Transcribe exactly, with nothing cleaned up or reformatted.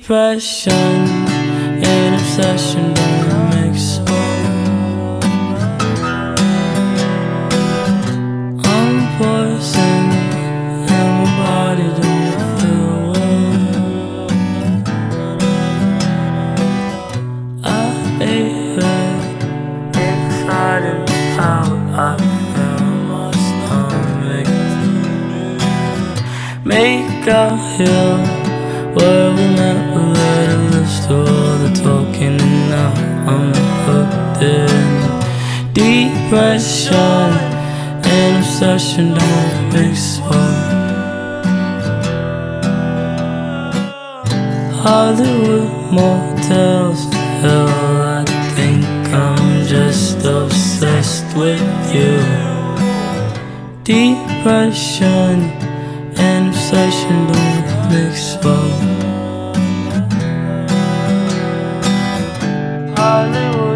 Depression and obsession don't mix well. I'm poison and my body don't feel well. I ate it inside and out. I feel my stomach. Make out here where we met, we made a list of all the talking, and now I'm hooked in. Depression and obsession don't mix well. Hollywood motels, hell, I think I'm just obsessed with you. Depression and obsession don't mix well. Hollywood